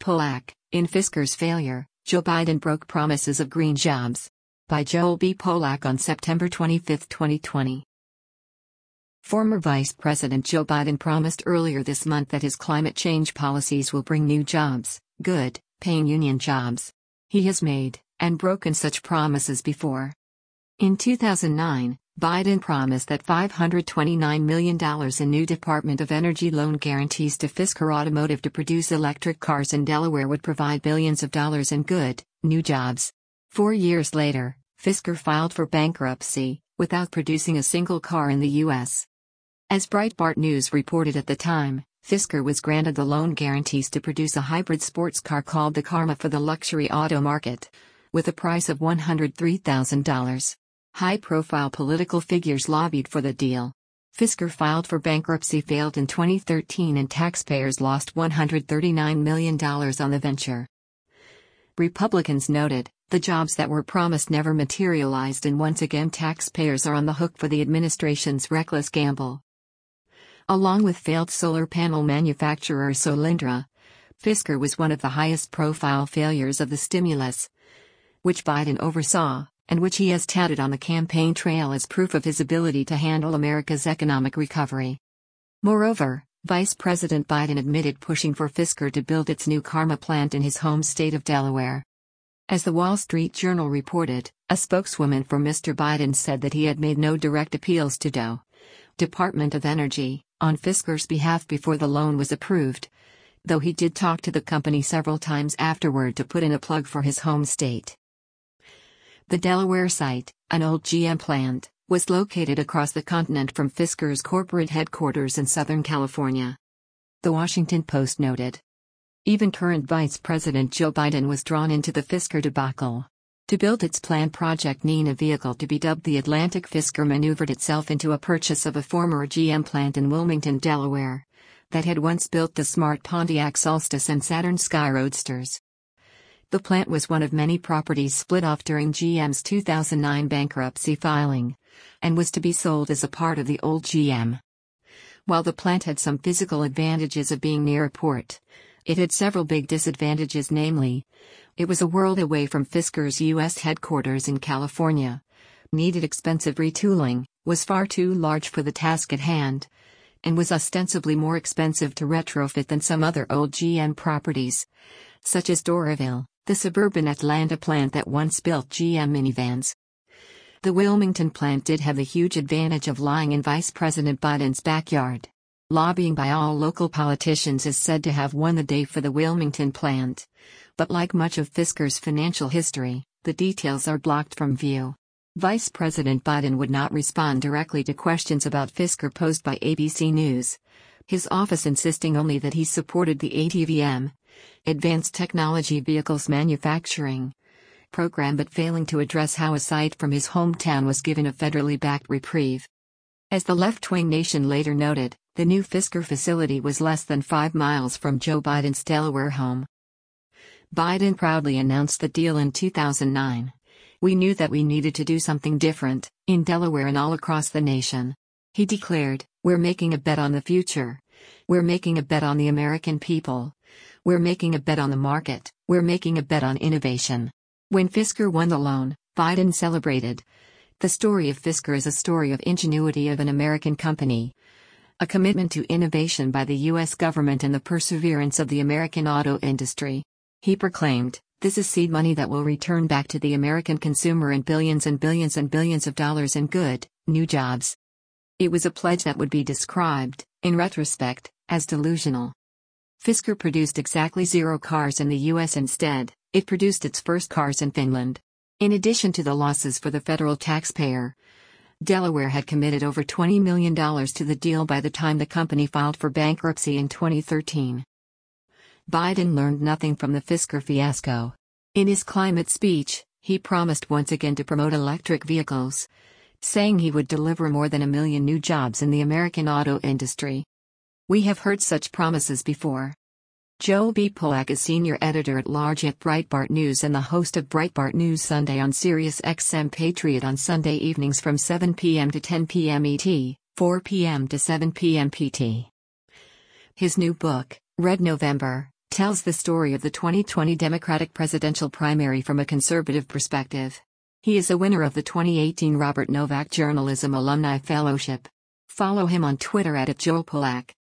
Polak, in Fisker's failure, Joe Biden broke promises of green jobs. By Joel B. Polak on September 25, 2020. Former Vice President Joe Biden promised earlier this month that his climate change policies will bring new jobs, good, paying union jobs. He has made and broken such promises before. In 2009, Biden promised that $529 million in new Department of Energy loan guarantees to Fisker Automotive to produce electric cars in Delaware would provide billions of dollars in good, new jobs. 4 years later, Fisker filed for bankruptcy, without producing a single car in the U.S. As Breitbart News reported at the time, Fisker was granted the loan guarantees to produce a hybrid sports car called the Karma for the luxury auto market, with a price of $103,000. High-profile political figures lobbied for the deal. Fisker filed for bankruptcy failed in 2013 and taxpayers lost $139 million on the venture. Republicans noted, the jobs that were promised never materialized and once again taxpayers are on the hook for the administration's reckless gamble. Along with failed solar panel manufacturer Solyndra, Fisker was one of the highest-profile failures of the stimulus, which Biden oversaw, and which he has touted on the campaign trail as proof of his ability to handle America's economic recovery. Moreover, Vice President Biden admitted pushing for Fisker to build its new Karma plant in his home state of Delaware. As the Wall Street Journal reported, a spokeswoman for Mr. Biden said that he had made no direct appeals to DOE, Department of Energy, on Fisker's behalf before the loan was approved, though he did talk to the company several times afterward to put in a plug for his home state. The Delaware site, an old GM plant, was located across the continent from Fisker's corporate headquarters in Southern California. The Washington Post noted. Even current Vice President Joe Biden was drawn into the Fisker debacle. To build its planned Project Nina vehicle to be dubbed the Atlantic, Fisker maneuvered itself into a purchase of a former GM plant in Wilmington, Delaware, that had once built the smart Pontiac Solstice and Saturn Sky Roadsters. The plant was one of many properties split off during GM's 2009 bankruptcy filing, and was to be sold as a part of the old GM. While the plant had some physical advantages of being near a port, it had several big disadvantages, namely, it was a world away from Fisker's U.S. headquarters in California, needed expensive retooling, was far too large for the task at hand, and was ostensibly more expensive to retrofit than some other old GM properties, such as Doraville, the suburban Atlanta plant that once built GM minivans. The Wilmington plant did have the huge advantage of lying in Vice President Biden's backyard. Lobbying by all local politicians is said to have won the day for the Wilmington plant. But like much of Fisker's financial history, the details are blocked from view. Vice President Biden would not respond directly to questions about Fisker posed by ABC News, his office insisting only that he supported the ATVM, Advanced Technology Vehicles Manufacturing, program, but failing to address how a site from his hometown was given a federally backed reprieve. As the left-wing Nation later noted, the new Fisker facility was less than 5 miles from Joe Biden's Delaware home. Biden proudly announced the deal in 2009. We knew that we needed to do something different, in Delaware and all across the nation. He declared, "We're making a bet on the future. We're making a bet on the American people. We're making a bet on the market. We're making a bet on innovation." When Fisker won the loan, Biden celebrated. The story of Fisker is a story of ingenuity of an American company, a commitment to innovation by the U.S. government, and the perseverance of the American auto industry. He proclaimed, "This is seed money that will return back to the American consumer in billions and billions and billions of dollars in good, new jobs." It was a pledge that would be described, in retrospect, as delusional. Fisker produced exactly 0 cars in the U.S. Instead, it produced its first cars in Finland. In addition to the losses for the federal taxpayer, Delaware had committed over $20 million to the deal by the time the company filed for bankruptcy in 2013. Biden learned nothing from the Fisker fiasco. In his climate speech, he promised once again to promote electric vehicles, saying he would deliver more than 1 million new jobs in the American auto industry. We have heard such promises before. Joel B. Polak is senior editor-at-large at Breitbart News and the host of Breitbart News Sunday on Sirius XM Patriot on Sunday evenings from 7 p.m. to 10 p.m. ET, 4 p.m. to 7 p.m. PT. His new book, Red November, tells the story of the 2020 Democratic presidential primary from a conservative perspective. He is a winner of the 2018 Robert Novak Journalism Alumni Fellowship. Follow him on Twitter @JoelPolak.